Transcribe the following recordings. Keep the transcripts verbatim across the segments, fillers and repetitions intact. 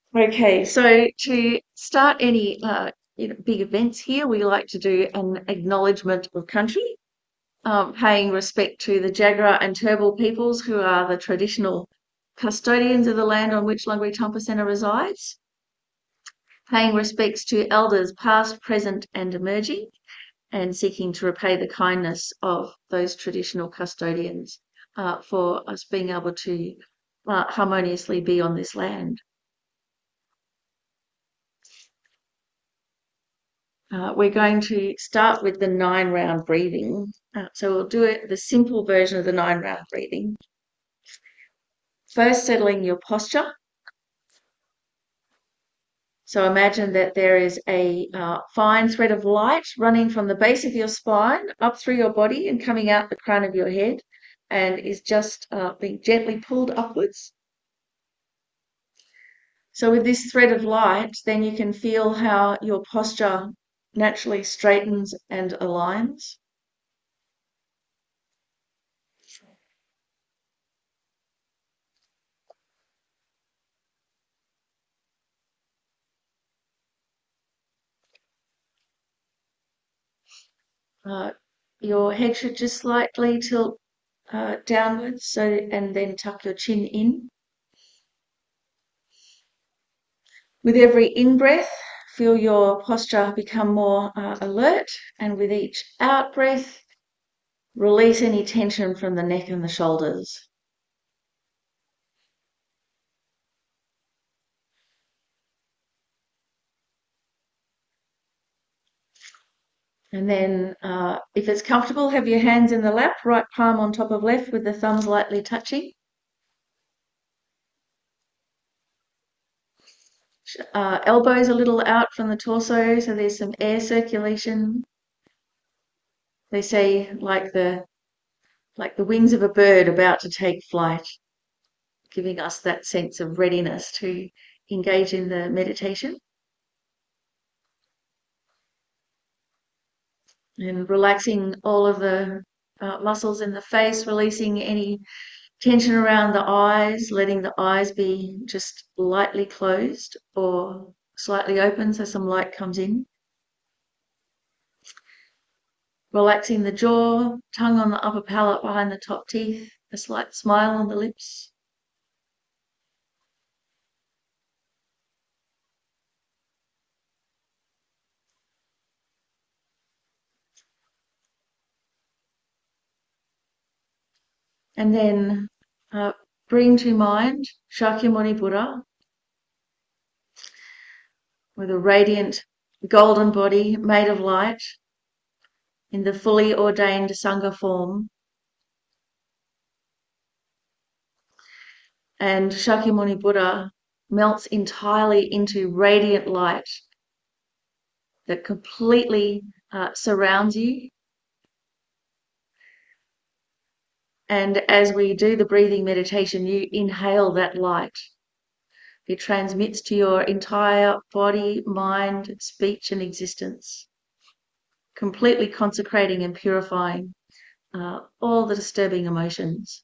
Okay, so to start any uh, you know, big events here, we like to do an acknowledgement of country, um, paying respect to the Jagera and Turrbal peoples who are the traditional custodians of the land on which Lungri Tumpa Centre resides, paying respects to elders past, present and emerging, and seeking to repay the kindness of those traditional custodians uh, for us being able to uh, harmoniously be on this land. Uh, we're going to start with the nine round breathing. Uh, so we'll do it the simple version of the nine round breathing. First, settling your posture. So imagine that there is a uh, fine thread of light running from the base of your spine up through your body and coming out the crown of your head, and is just uh, being gently pulled upwards. So with this thread of light, then you can feel how your posture naturally straightens and aligns. Uh, your head should just slightly tilt uh, downwards, so and then tuck your chin in. With every in-breath, feel your posture become more uh, alert, and with each out-breath, release any tension from the neck and the shoulders. And then, uh, if it's comfortable, have your hands in the lap, right palm on top of left with the thumbs lightly touching. Uh, elbows a little out from the torso, so there's some air circulation. They say like the like the wings of a bird about to take flight, giving us that sense of readiness to engage in the meditation. And relaxing all of the uh, muscles in the face, releasing any tension around the eyes, letting the eyes be just lightly closed or slightly open so some light comes in. Relaxing the jaw, tongue on the upper palate behind the top teeth, a slight smile on the lips. And then uh, bring to mind Shakyamuni Buddha with a radiant golden body made of light in the fully ordained Sangha form. And Shakyamuni Buddha melts entirely into radiant light that completely uh, surrounds you. And as we do the breathing meditation, you inhale that light. It transmits to your entire body, mind, speech, and existence, completely consecrating and purifying uh, all the disturbing emotions.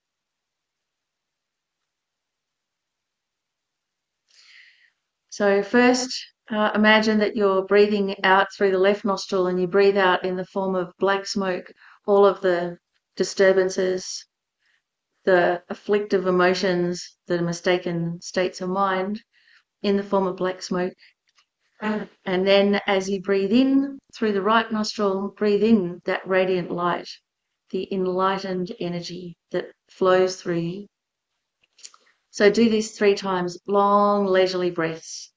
So first, uh, imagine that you're breathing out through the left nostril and you breathe out in the form of black smoke all of the disturbances, the afflictive emotions, the mistaken states of mind in the form of black smoke. And then as you breathe in through the right nostril, breathe in that radiant light, the enlightened energy that flows through you. So do this three times, long, leisurely breaths.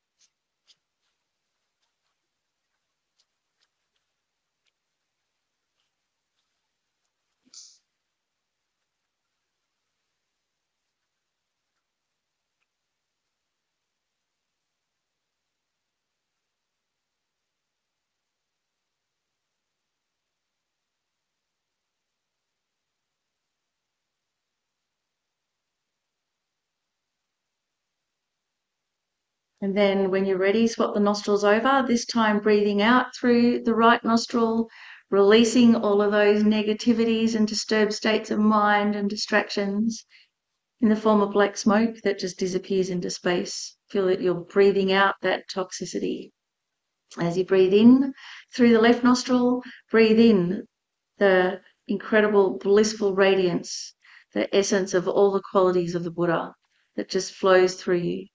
And then when you're ready, swap the nostrils over, this time breathing out through the right nostril, releasing all of those negativities and disturbed states of mind and distractions. in the form of black smoke that just disappears into space. Feel that you're breathing out that toxicity. As you breathe in through the left nostril, breathe in the incredible blissful radiance, the essence of all the qualities of the Buddha that just flows through you.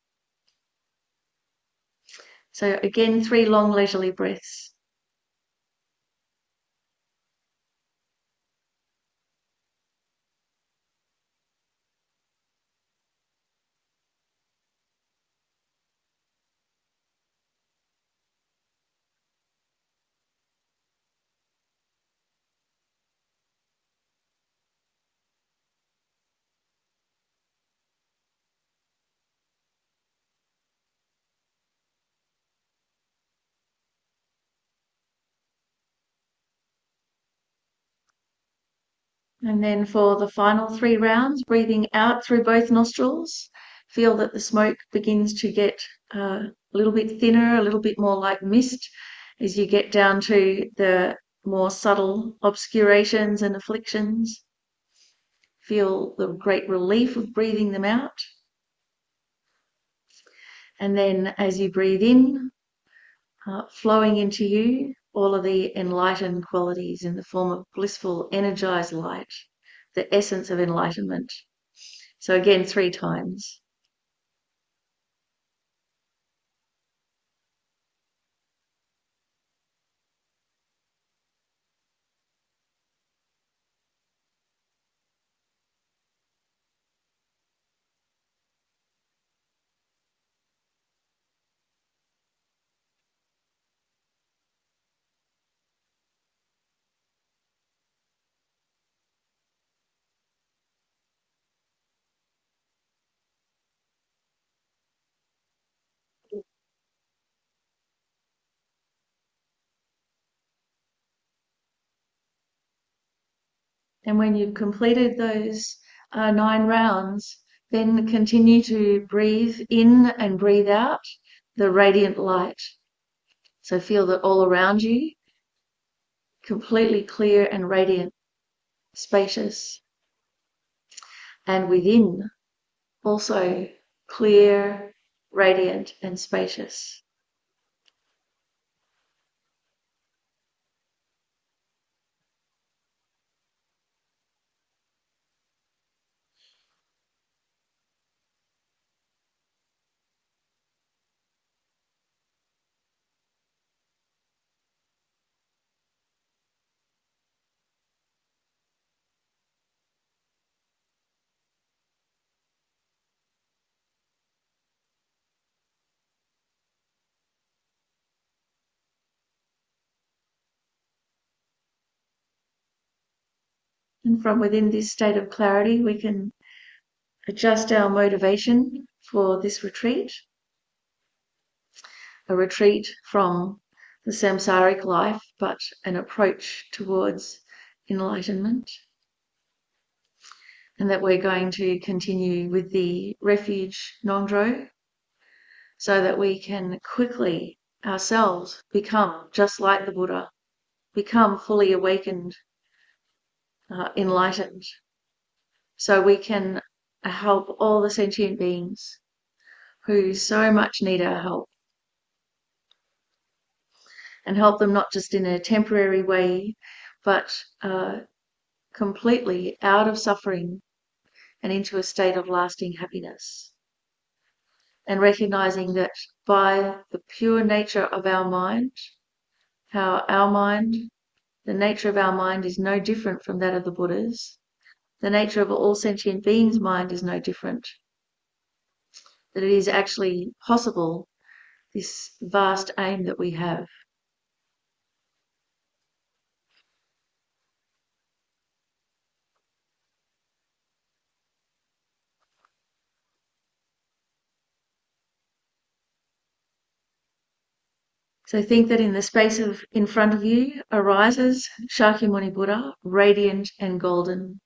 So again, three long leisurely breaths. And then for the final three rounds, breathing out through both nostrils, feel that the smoke begins to get uh, a little bit thinner, a little bit more like mist as you get down to the more subtle obscurations and afflictions. Feel the great relief of breathing them out. And then as you breathe in, uh, flowing into you, all of the enlightened qualities in the form of blissful, energized light, the essence of enlightenment. So again, three times. And when you've completed those uh, nine rounds, then continue to breathe in and breathe out the radiant light. So feel that all around you, completely clear and radiant, spacious. And within, also clear, radiant and spacious. And from within this state of clarity, we can adjust our motivation for this retreat. A retreat from the samsaric life, but an approach towards enlightenment. And that we're going to continue with the refuge Nongdro so that we can quickly ourselves become just like the Buddha, become fully awakened, uh, enlightened, so we can help all the sentient beings who so much need our help, and help them not just in a temporary way, but uh, completely out of suffering and into a state of lasting happiness. And recognizing that by the pure nature of our mind, how our mind, the nature of our mind is no different from that of the Buddha's, the nature of all sentient beings' mind is no different, that it is actually possible, this vast aim that we have. So think that in the space of in front of you arises Shakyamuni Buddha, radiant and golden,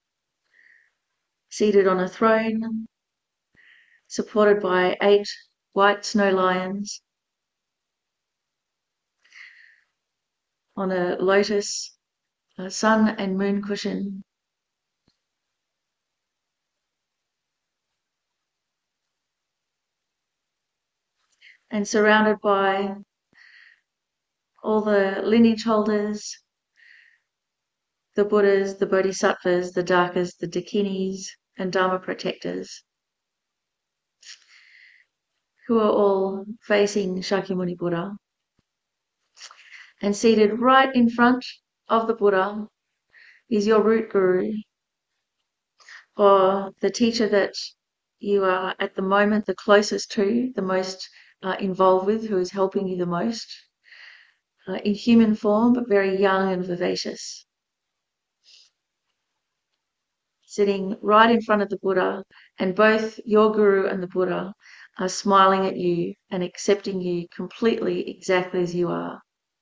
seated on a throne, supported by eight white snow lions, on a lotus, a sun and moon cushion. and surrounded by all the lineage holders, the Buddhas, the Bodhisattvas, the Dakinis, the Dakinis, and Dharma protectors, who are all facing Shakyamuni Buddha. And seated right in front of the Buddha is your root guru, or the teacher that you are at the moment the closest to, the most uh, involved with, who is helping you the most, uh, in human form, but very young and vivacious. Sitting right in front of the Buddha, and both your guru and the Buddha are smiling at you and accepting you completely exactly as you are.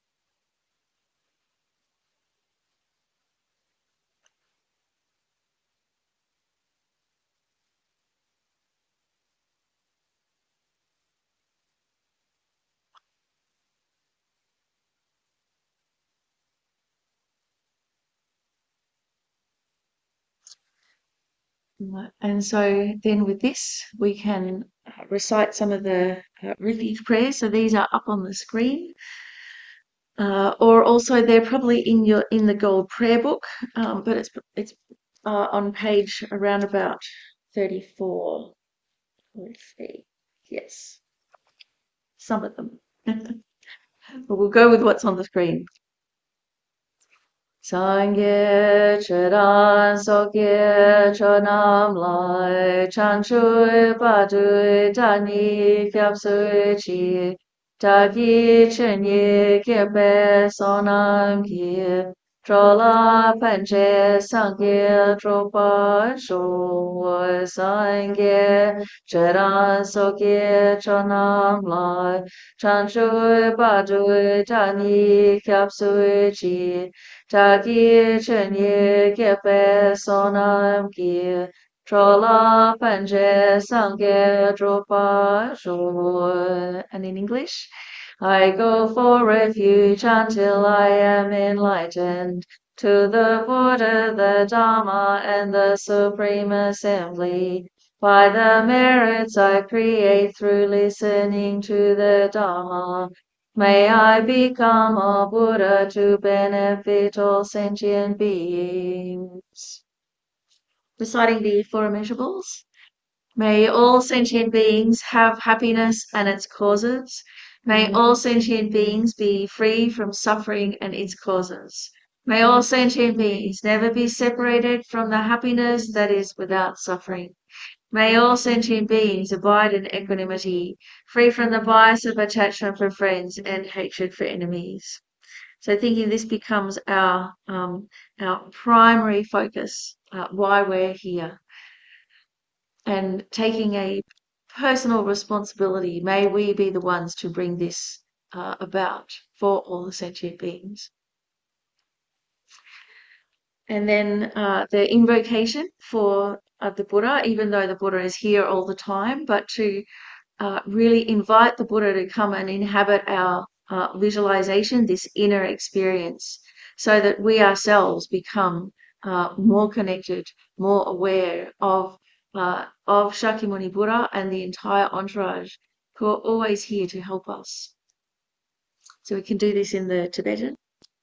And so then with this, we can recite some of the uh, refuge prayers. So these are up on the screen. Uh, or also they're probably in your in the gold prayer book, um, but it's it's uh, on page around about thirty-four. Let's see. Yes, some of them. But we'll go with what's on the screen. Sangye chedan sokye chonam lai chanchui padui tani kyapsui chi tagi chenye kepe sonam ki trola panche sangye tropa sho sangye chedan sokye chonam lai chanchui padui tani kyapsui chi Tagi chenye kepe sonam ki trola panje sangye dropa sho. And in English, I go for refuge until I am enlightened to the Buddha, the Dharma, and the Supreme Assembly. By the merits I create through listening to the Dharma, may I become a Buddha to benefit all sentient beings. Reciting the Four Immeasurables. May all sentient beings have happiness and its causes. May all sentient beings be free from suffering and its causes. May all sentient beings never be separated from the happiness that is without suffering. May all sentient beings abide in equanimity, free from the bias of attachment for friends and hatred for enemies. So thinking this becomes our um, our primary focus, uh, why we're here, and taking a personal responsibility. May we be the ones to bring this uh, about for all the sentient beings. And then uh, the invocation for uh, the Buddha, even though the Buddha is here all the time, but to uh, really invite the Buddha to come and inhabit our uh, visualization, this inner experience, so that we ourselves become uh, more connected, more aware of uh, of Shakyamuni Buddha and the entire entourage, who are always here to help us. So we can do this in the Tibetan.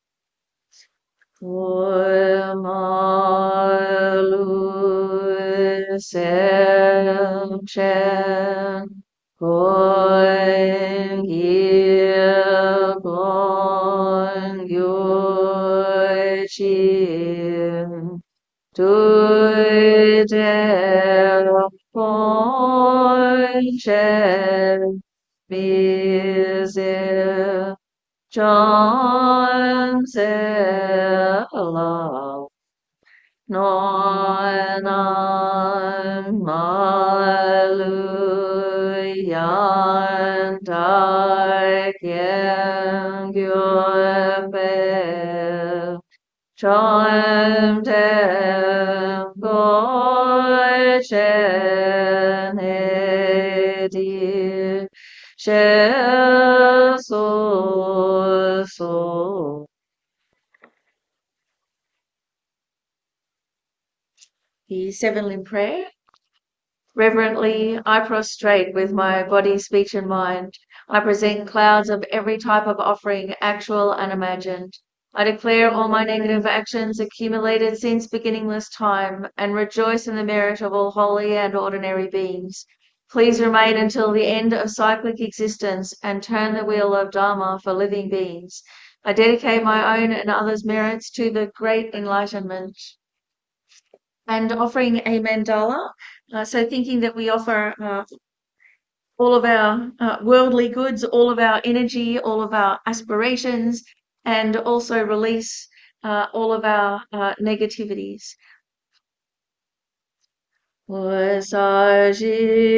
Malu sem chen Kon Gil Kon Gyoi Chin Tui Del Kon Chen Mizil John Zela Noinan Malu Yan Dai Kien Gyue John Dem Goi Chen Edi Shel So So. The seven limb prayer. Reverently, I prostrate with my body, speech, and mind I present clouds of every type of offering, actual and imagined. I declare all my negative actions accumulated since beginningless time and rejoice in the merit of all holy and ordinary beings. Please remain until the end of cyclic existence and turn the wheel of Dharma for living beings. I dedicate my own and others' merits to the great enlightenment. And offering a mandala, uh, so thinking that we offer uh, all of our uh, worldly goods, all of our energy, all of our aspirations, and also release uh, all of our uh, negativities. 我萨悉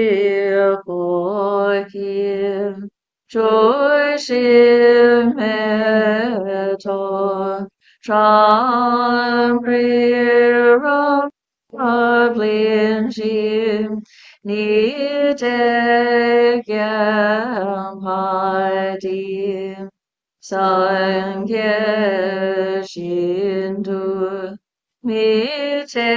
波kim chúa sinh mê thọ trong priram hợp liên chim ni te kiam hai tim sang ye shin tu mi te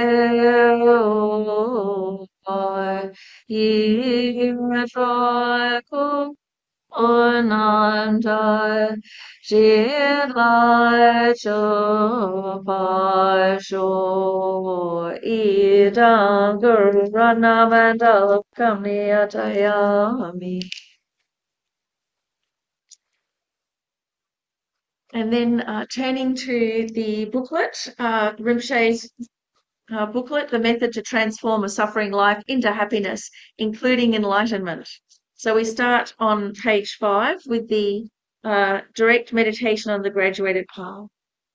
o pai yi tra ku Ananda Jilai Chopai Sho Idam Guru Ranamandala Kamniyatayami. And then uh, turning to the booklet, uh, Rinpoche's uh, booklet, The Method to Transform a Suffering Life into Happiness, including Enlightenment. So we start on page five with the uh, direct meditation on the graduated path.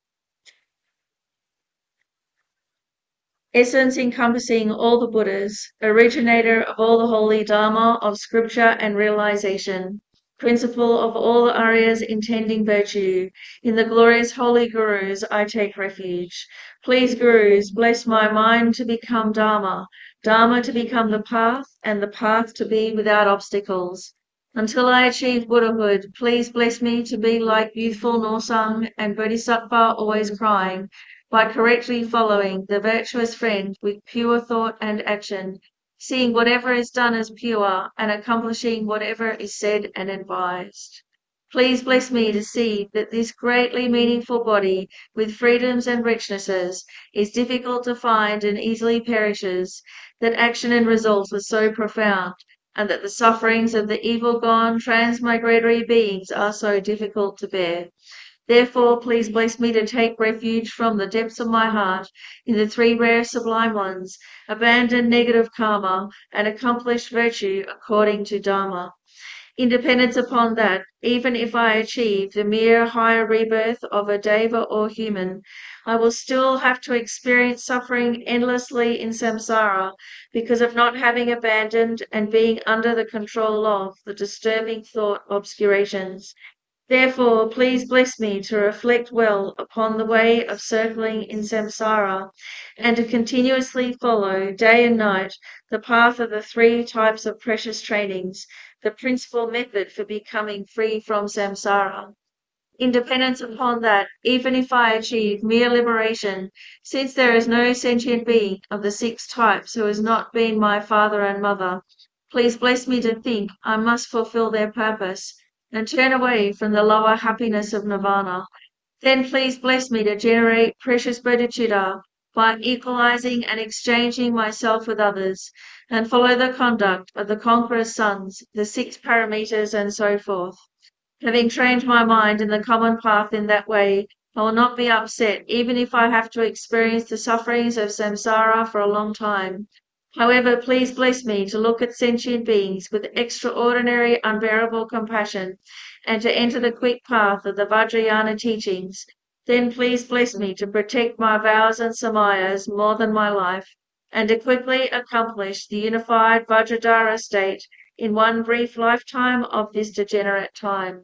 Essence encompassing all the Buddhas, originator of all the holy Dharma of scripture and realization, principle of all the Aryas intending virtue, in the glorious holy Gurus I take refuge. Please, Gurus, bless my mind to become Dharma, Dharma to become the path, and the path to be without obstacles. Until I achieve Buddhahood, please bless me to be like youthful Norsang and Bodhisattva always crying, by correctly following the virtuous friend with pure thought and action, seeing whatever is done as pure and accomplishing whatever is said and advised. Please bless me to see that this greatly meaningful body with freedoms and richnesses is difficult to find and easily perishes, that action and result are so profound, and that the sufferings of the evil-gone transmigratory beings are so difficult to bear. Therefore, please bless me to take refuge from the depths of my heart in the three rare sublime ones, abandon negative karma, and accomplish virtue according to Dharma. Independence upon that, even if I achieve the mere higher rebirth of a deva or human, I will still have to experience suffering endlessly in samsara because of not having abandoned and being under the control of the disturbing thought obscurations. Therefore, please bless me to reflect well upon the way of circling in samsara and to continuously follow day and night the path of the three types of precious trainings, the principal method for becoming free from samsara. Independence upon that, even if I achieve mere liberation, since there is no sentient being of the six types who has not been my father and mother, please bless me to think I must fulfill their purpose and turn away from the lower happiness of nirvana. Then please bless me to generate precious bodhicitta by equalizing and exchanging myself with others, and follow the conduct of the conqueror's sons, the six paramitas, and so forth. Having trained my mind in the common path in that way, I will not be upset even if I have to experience the sufferings of samsara for a long time. However, please bless me to look at sentient beings with extraordinary, unbearable compassion and to enter the quick path of the Vajrayana teachings. Then please bless me to protect my vows and samayas more than my life and to quickly accomplish the unified Vajradhara state in one brief lifetime of this degenerate time.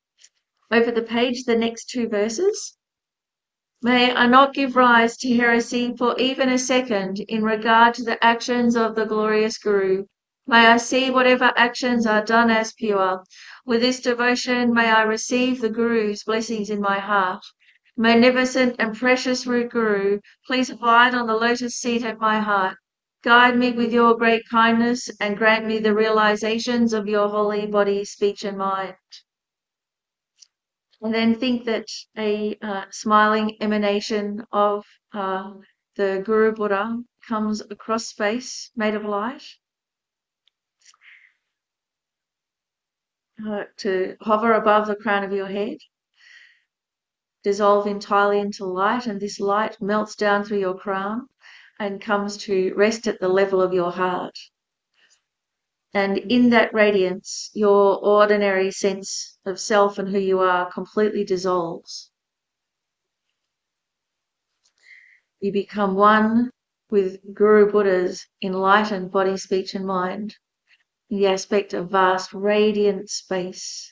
Over the page, the next two verses. May I not give rise to heresy for even a second in regard to the actions of the glorious Guru. May I see whatever actions are done as pure. With this devotion, may I receive the Guru's blessings in my heart. Magnificent and precious root Guru, please abide on the lotus seat at my heart. Guide me with your great kindness and grant me the realizations of your holy body, speech, and mind. And then think that a uh, smiling emanation of uh, the Guru Buddha comes across space made of light uh, to hover above the crown of your head, dissolve entirely into light, and this light melts down through your crown and comes to rest at the level of your heart. And in that radiance, your ordinary sense of self and who you are completely dissolves. You become one with Guru Buddha's enlightened body, speech, and mind in the aspect of vast, radiant space.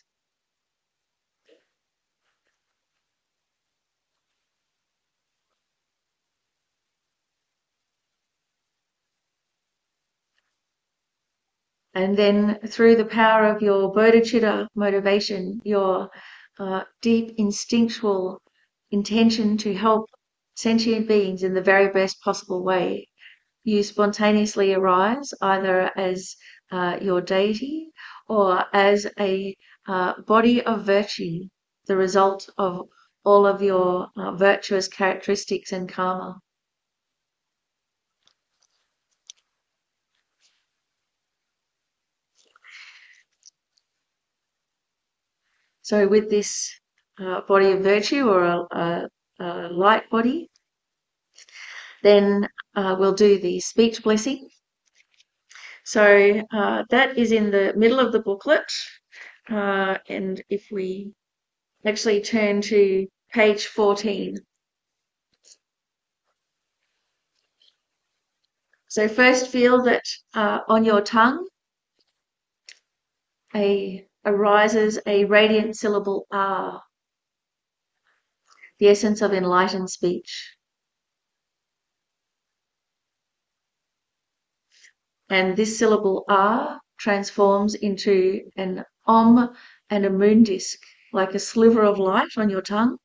And then through the power of your bodhicitta motivation, your uh, deep instinctual intention to help sentient beings in the very best possible way, you spontaneously arise either as uh, your deity or as a uh, body of virtue, the result of all of your uh, virtuous characteristics and karma. So with this uh, body of virtue or a, a, a light body, then uh, we'll do the speech blessing. So uh, that is in the middle of the booklet. Uh, and if we actually turn to page fourteen. So first feel that uh, on your tongue a, arises a radiant syllable ah, the essence of enlightened speech. And this syllable ah transforms into an om and a moon disk, like a sliver of light on your tongue.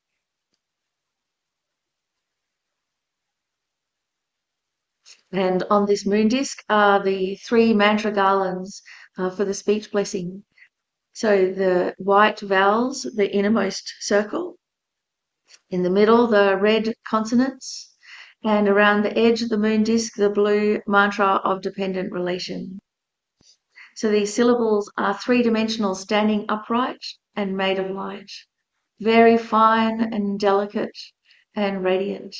And on this moon disk are the three mantra garlands uh, for the speech blessing. So the white vowels, the innermost circle. In the middle, the red consonants. And around the edge of the moon disk, the blue mantra of dependent relation. So these syllables are three-dimensional, standing upright and made of light. Very fine and delicate and radiant.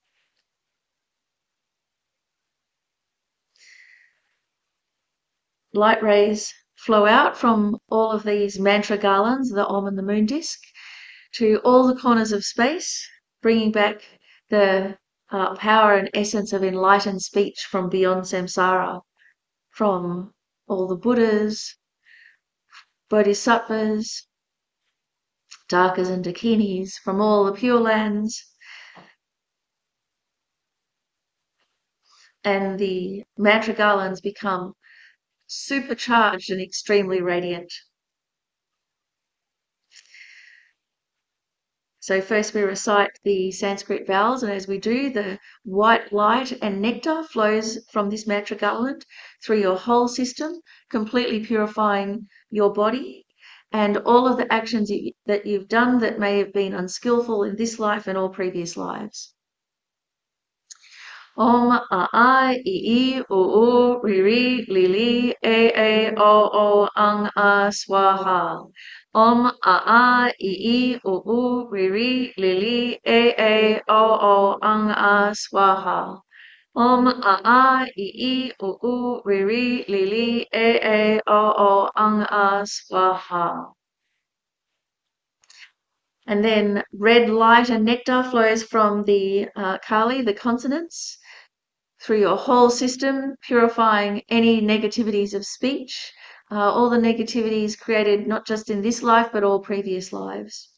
Light rays flow out from all of these mantra garlands, the Om and the moon disk, to all the corners of space, bringing back the uh, power and essence of enlightened speech from beyond samsara, from all the Buddhas, Bodhisattvas, Dakas and Dakinis, from all the Pure Lands, and the mantra garlands become supercharged and extremely radiant. So first we recite the Sanskrit vowels, and as we do, the white light and nectar flows from this mantra garland through your whole system, completely purifying your body and all of the actions that you've done that may have been unskillful in this life and all previous lives. Om a I I I U U Ri Ri Li Li A A O O Ang A Swaha. Om a I I I U U Ri Ri Li Li A A O O Ang A Swaha. Om a I I I U U Ri Ri Li Li A A O O Ang A Swaha. And then red light and nectar flows from the uh, Kali, the consonants, through your whole system, purifying any negativities of speech, uh, all the negativities created not just in this life, but all previous lives.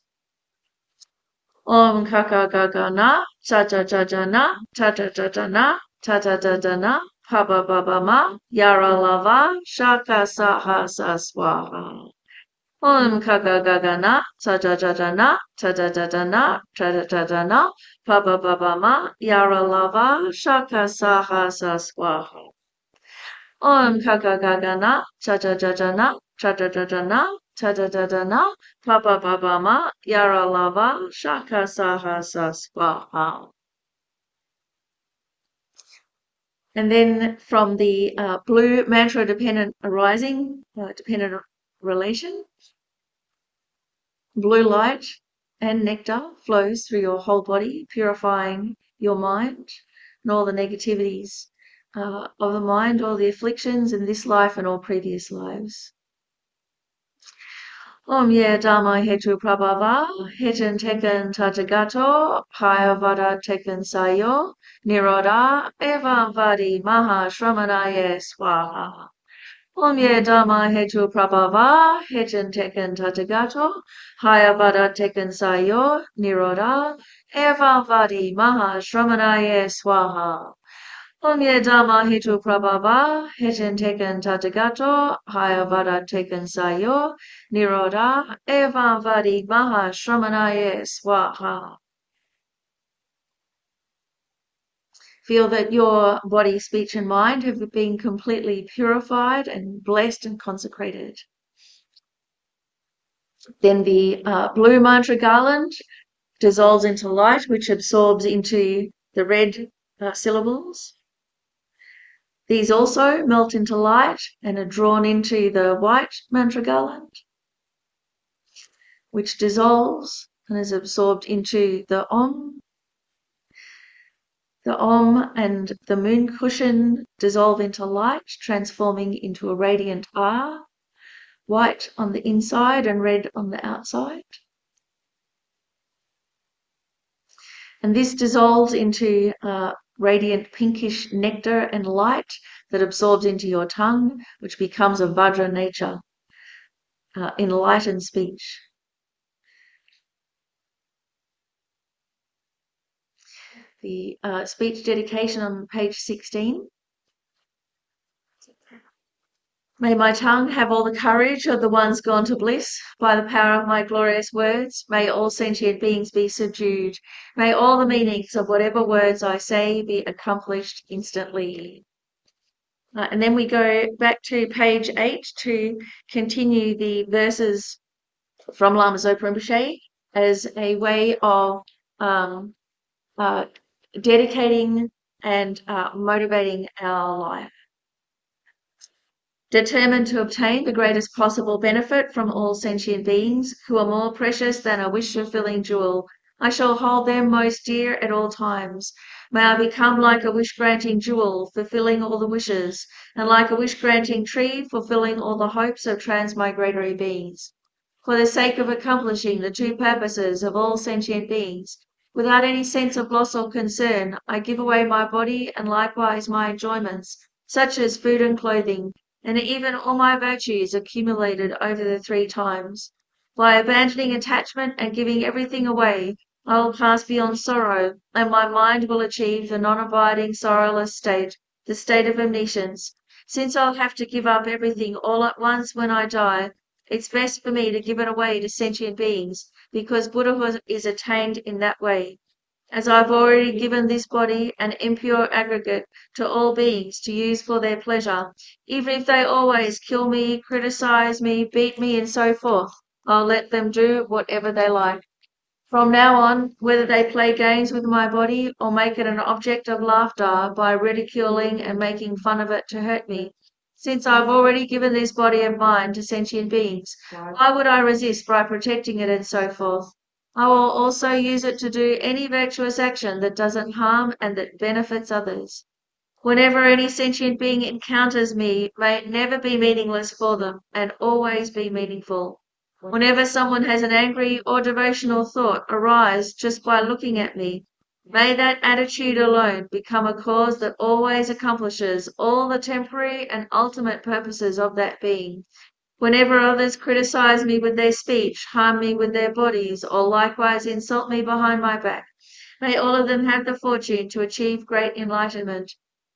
Om kaka gaga na, cha cha cha cha na, cha cha cha cha na, cha cha cha cha na, pa ba ba ba ma, yara lava, shaka saha sa swaha. Om kagagagana, tadadadana, tadadadana, tadadadana, pabababama, yaralava, shaka saha saswaha. Om kagagagana, tadadadana, tadadadana, tadadadana, pabababama, yaralava, shaka saha saswaha. And then from the uh, blue mantra dependent arising, uh, dependent relation, blue light and nectar flows through your whole body, purifying your mind and all the negativities uh, of the mind, all the afflictions in this life and all previous lives. Om ye dharma hetu prabhava, heten teken tatagato, payavada teken sayo, niroda, evam vadi maha shramanaye swaha. Om ye dharma hetu prabhava, heten teken tatagato, hayavada teken sayo, niroda, evam vadi maha shramanaye swaha. Om ye dhamma hetu prabhava, heten teken tatagato, hayavada teken sayo, niroda, evam vadi maha shramanaye swaha. Feel that your body, speech and mind have been completely purified and blessed and consecrated. Then the uh, blue mantra garland dissolves into light, which absorbs into the red uh, syllables. These also melt into light and are drawn into the white mantra garland, which dissolves and is absorbed into the Om. The Om and the moon cushion dissolve into light, transforming into a radiant Ah, white on the inside and red on the outside. And this dissolves into uh, radiant pinkish nectar and light that absorbs into your tongue, which becomes of Vajra nature, uh, enlightened speech. The uh, speech dedication on page sixteen. May my tongue have all the courage of the ones gone to bliss. By the power of my glorious words, may all sentient beings be subdued. May all the meanings of whatever words I say be accomplished instantly. Uh, and then we go back to page eight to continue the verses from Lama Zopa Rinpoche as a way of um, uh, dedicating and uh, motivating our life. Determined to obtain the greatest possible benefit from all sentient beings who are more precious than a wish-fulfilling jewel, I shall hold them most dear at all times. May I become like a wish-granting jewel, fulfilling all the wishes, and like a wish-granting tree, fulfilling all the hopes of transmigratory beings. For the sake of accomplishing the two purposes of all sentient beings, without any sense of loss or concern, I give away my body and likewise my enjoyments, such as food and clothing, and even all my virtues accumulated over the three times. By abandoning attachment and giving everything away, I will pass beyond sorrow, and my mind will achieve the non-abiding, sorrowless state, the state of omniscience. Since I'll have to give up everything all at once when I die, it's best for me to give it away to sentient beings, because Buddhahood is attained in that way. As I've already given this body, an impure aggregate, to all beings to use for their pleasure, even if they always kill me, criticize me, beat me, and so forth, I'll let them do whatever they like. From now on, whether they play games with my body or make it an object of laughter by ridiculing and making fun of it to hurt me, since I've already given this body of mine to sentient beings, why would I resist by protecting it and so forth? I will also use it to do any virtuous action that doesn't harm and that benefits others. Whenever any sentient being encounters me, may it never be meaningless for them and always be meaningful. Whenever someone has an angry or devotional thought arise just by looking at me, may that attitude alone become a cause that always accomplishes all the temporary and ultimate purposes of that being. Whenever others criticize me with their speech, harm me with their bodies, or likewise insult me behind my back, may all of them have the fortune to achieve great enlightenment.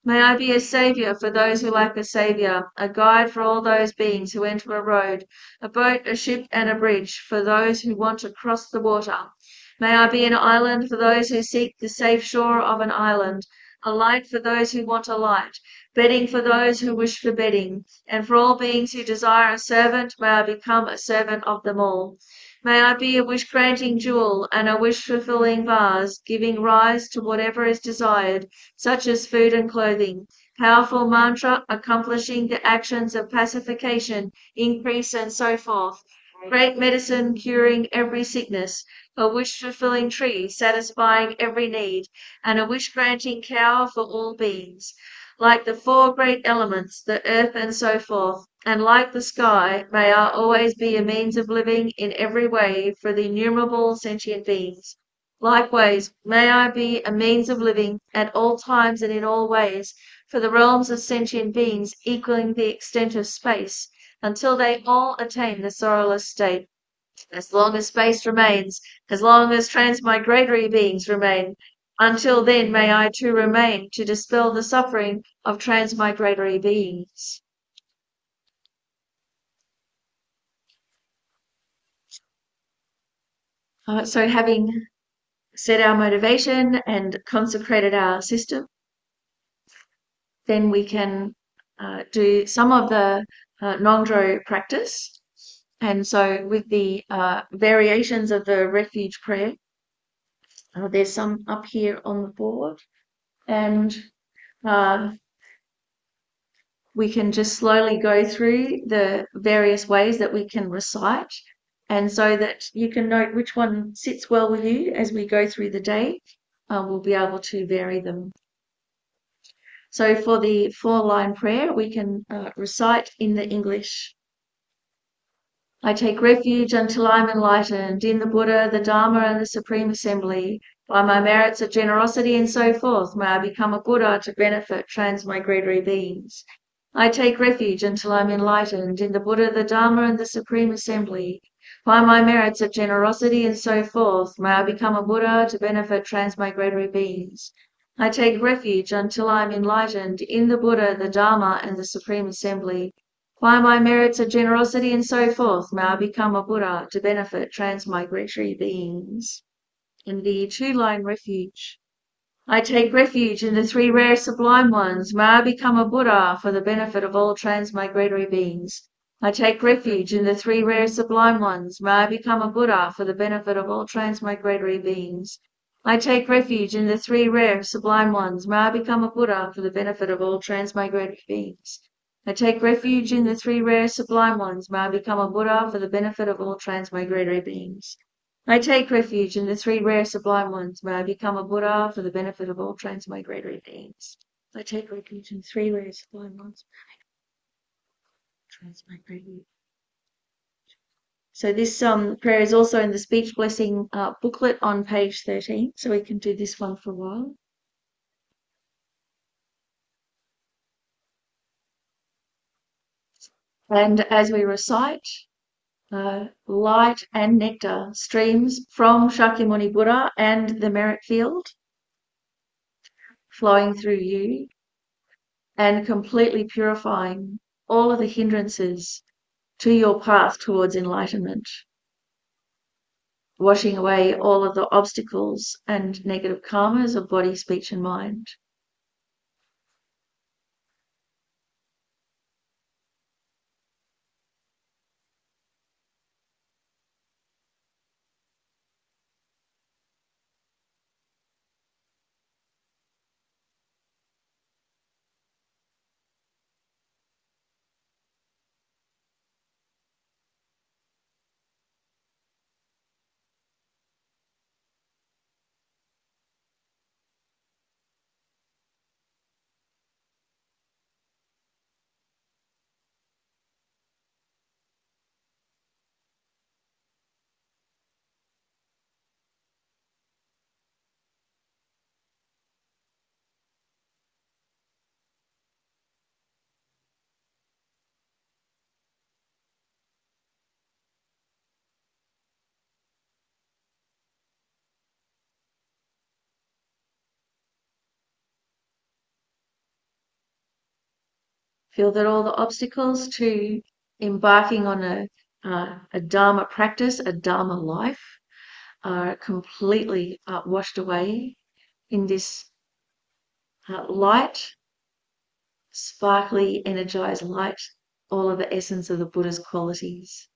May I be a saviour for those who lack a saviour, a guide for all those beings who enter a road, a boat, a ship, and a bridge for those who want to cross the water. May I be an island for those who seek the safe shore of an island, a light for those who want a light, bedding for those who wish for bedding, and for all beings who desire a servant, may I become a servant of them all. May I be a wish-granting jewel and a wish-fulfilling vase, giving rise to whatever is desired, such as food and clothing. Powerful mantra, accomplishing the actions of pacification, increase, and so forth. Great medicine, curing every sickness. A wish-fulfilling tree, satisfying every need. And a wish-granting cow for all beings. Like the four great elements, the earth and so forth, and like the sky, may I always be a means of living in every way for the innumerable sentient beings. Likewise, may I be a means of living at all times and in all ways for the realms of sentient beings equaling the extent of space, until they all attain the sorrowless state. As long as space remains, as long as transmigratory beings remain, until then may I too remain to dispel the suffering of transmigratory beings. Uh, so having set our motivation and consecrated our system, then we can uh, do some of the uh, Nongdro practice. And so with the uh, variations of the refuge prayer, uh, there's some up here on the board. And uh, we can just slowly go through the various ways that we can recite. And so that you can note which one sits well with you as we go through the day, uh, we'll be able to vary them. So for the four-line prayer, we can uh, recite in the English. I take refuge until I'm enlightened in the Buddha, the Dharma, and the Supreme Assembly. By my merits of generosity and so forth, may I become a Buddha to benefit transmigratory beings. I take refuge until I'm enlightened in the Buddha, the Dharma, and the Supreme Assembly. By my merits of generosity and so forth, may I become a Buddha to benefit transmigratory beings. I take refuge until I am enlightened in the Buddha, the Dharma, and the Supreme Assembly. By my merits of generosity and so forth, may I become a Buddha to benefit transmigratory beings. In the two-line refuge. I take refuge in the three rare sublime ones. May I become a Buddha for the benefit of all transmigratory beings. I take refuge in the three rare sublime ones. May I become a Buddha for the benefit of all transmigratory beings. I take refuge in the three rare sublime ones. May I become a Buddha for the benefit of all transmigratory beings. I take refuge in the three rare sublime ones. May I become a Buddha for the benefit of all transmigratory beings. I take refuge in the three rare sublime ones. May I become a Buddha for the benefit of all transmigratory beings. I take refuge in three rare sublime ones. Transmigratory. So this um, prayer is also in the speech blessing uh, booklet on page thirteen. So we can do this one for a while. And as we recite, uh, light and nectar streams from Shakyamuni Buddha and the merit field, flowing through you and completely purifying all of the hindrances to your path towards enlightenment, washing away all of the obstacles and negative karmas of body, speech, and mind. Feel that all the obstacles to embarking on a, uh, a Dharma practice, a Dharma life, are completely uh, washed away in this uh, light, sparkly, energized light, all of the essence of the Buddha's qualities.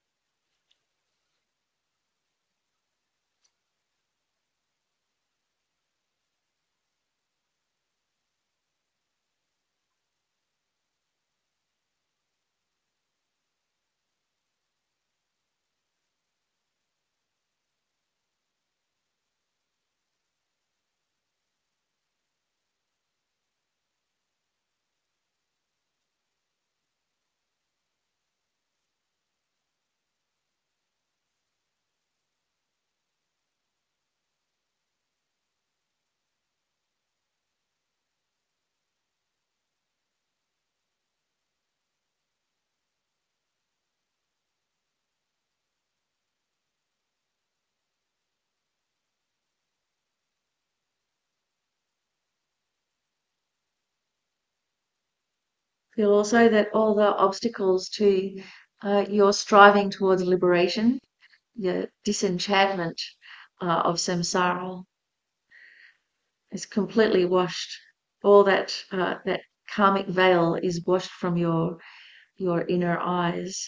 Feel also that all the obstacles to uh, your striving towards liberation, the disenchantment uh, of samsara, is completely washed. All that uh, that karmic veil is washed from your your inner eyes,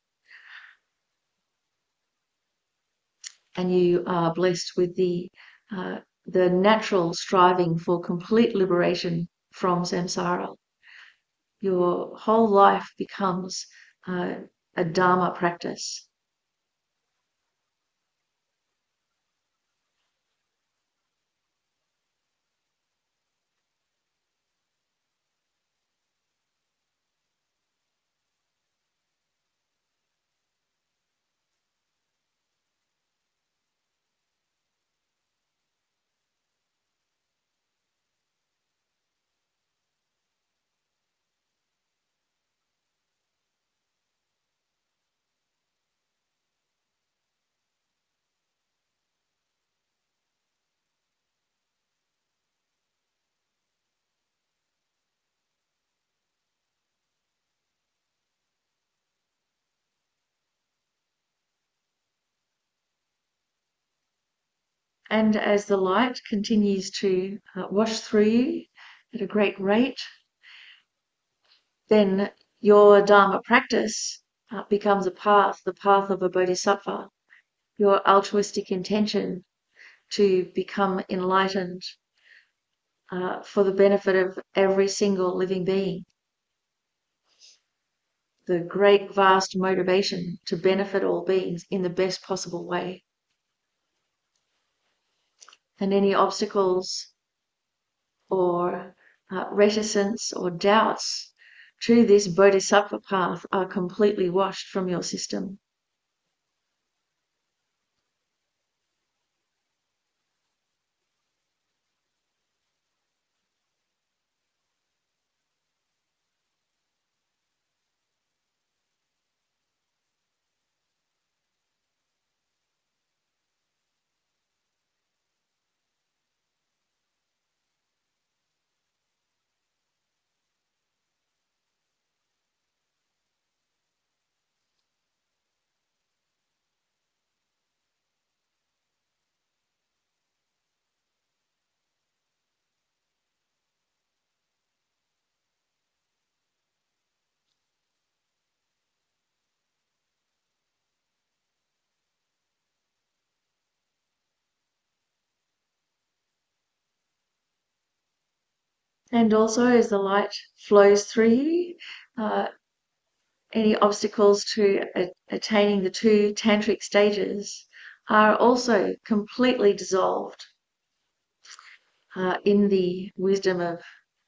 and you are blessed with the uh, the natural striving for complete liberation from samsara. Your whole life becomes uh, a dharma practice. And as the light continues to uh, wash through you at a great rate, then your Dharma practice uh, becomes a path, the path of a bodhisattva, your altruistic intention to become enlightened uh, for the benefit of every single living being, the great vast motivation to benefit all beings in the best possible way. And any obstacles or uh, reticence or doubts to this bodhisattva path are completely washed from your system. And also, as the light flows through you, uh, any obstacles to a- attaining the two tantric stages are also completely dissolved uh, in the wisdom of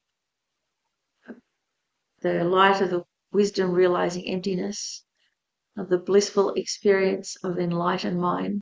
the light of the wisdom realizing emptiness, of the blissful experience of enlightened mind.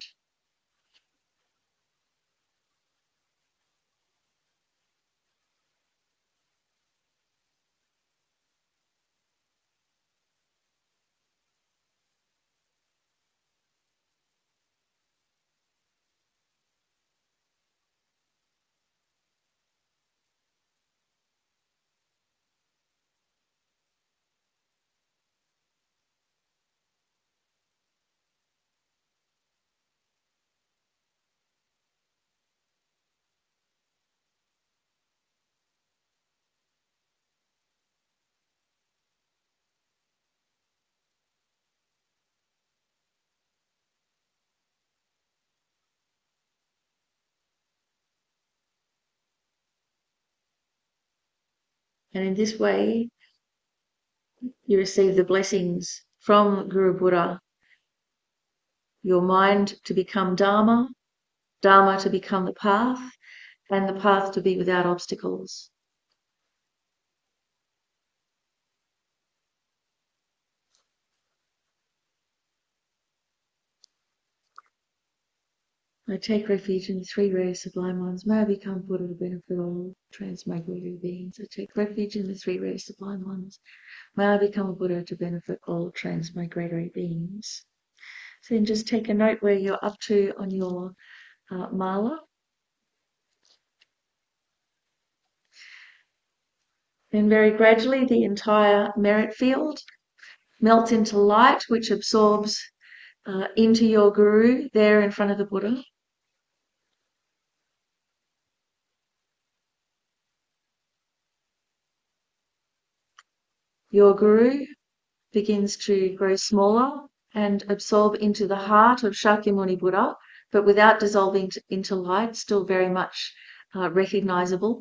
And in this way, you receive the blessings from Guru Buddha, your mind to become Dharma, Dharma to become the path, and the path to be without obstacles. I take refuge in the three rare sublime ones. May I become Buddha to benefit all transmigratory beings. I take refuge in the three rare sublime ones. May I become a Buddha to benefit all transmigratory beings. So then just take a note where you're up to on your uh, mala. Then very gradually the entire merit field melts into light, which absorbs uh, into your guru there in front of the Buddha. Your guru begins to grow smaller and absorb into the heart of Shakyamuni Buddha, but without dissolving into light, still very much uh, recognizable.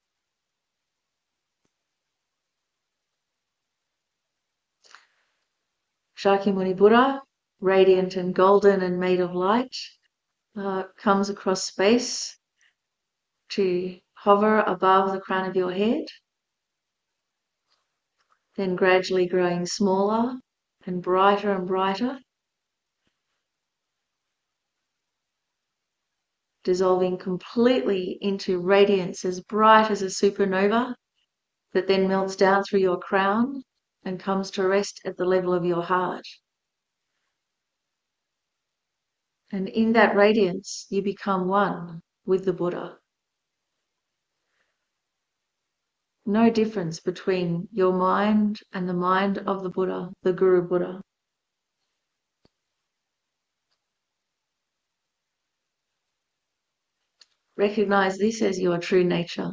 Shakyamuni Buddha, radiant and golden and made of light, uh, comes across space to hover above the crown of your head, then gradually growing smaller and brighter and brighter, dissolving completely into radiance as bright as a supernova that then melts down through your crown and comes to rest at the level of your heart. And in that radiance, you become one with the Buddha. No difference between your mind and the mind of the Buddha, the Guru Buddha. Recognize this as your true nature.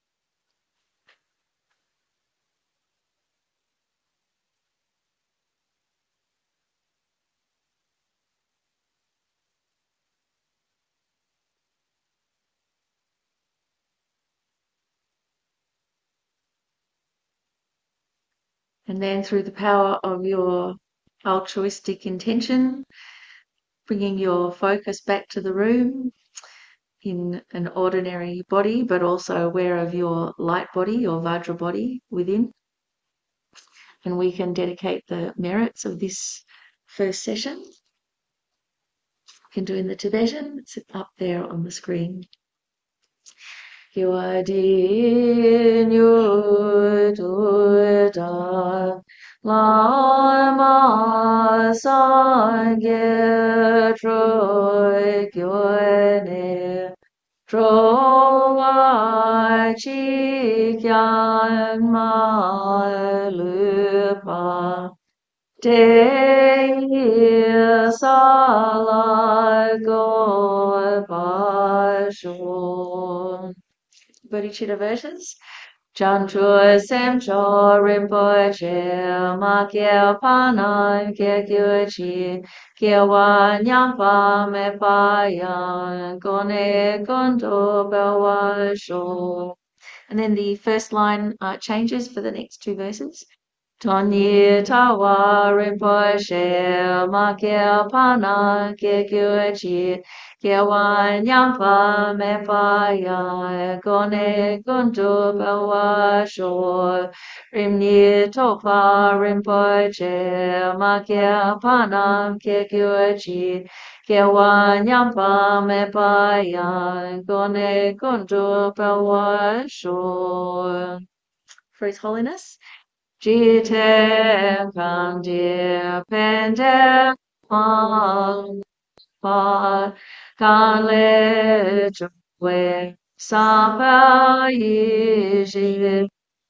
And then through the power of your altruistic intention, bringing your focus back to the room in an ordinary body, but also aware of your light body, your Vajra body within. And we can dedicate the merits of this first session. You can do in the Tibetan, it's up there on the screen. Yua di nyu tu da lama sangye troi gyue ne trova chi kyan ma lu pa te sa go pa shon. Bodhicitta verses. Chanchu sem cho rinpoche ma kye panan kye kyu chi kye wa nyam pa me pa yan kone konto pa wa sho. And then the first line uh, changes for the next two verses. Tonyi tawa rinpoche ma kye panan kye kyu chi kye wa nyam pa me pa ya kone kuntu pa wa sho rimni topa rinpoche ma kye panan kye kyu chi kye wa nyam pa me pa ya kone kuntu pa wa sho. For His Holiness. Jite kandir pende pang pa kanle chwe sapa yishi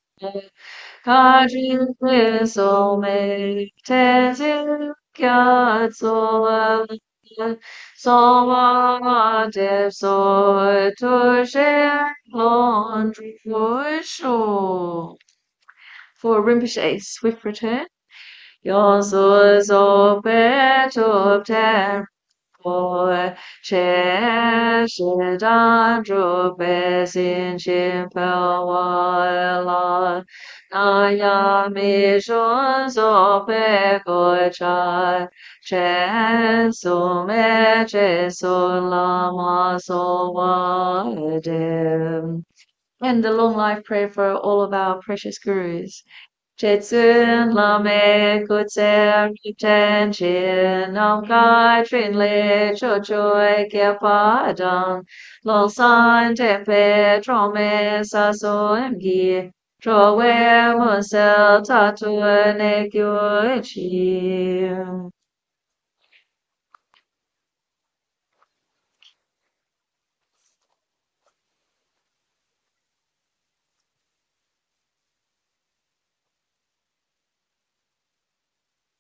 kaji so me tezi kyatso so wa de so to she laundry for sure. For Rinpoche's swift return. Yosu so bet of ten 过切是当主百姓亲朋我了。那呀咪说所被过差，全素没全素拉玛所我的。And the long life prayer for all of our precious gurus. Jetsun lame kutser ten chin nam kai trin le cho choi kia padang long san tempe trome sa so gi tro we mun sel tatu ne kyo chi.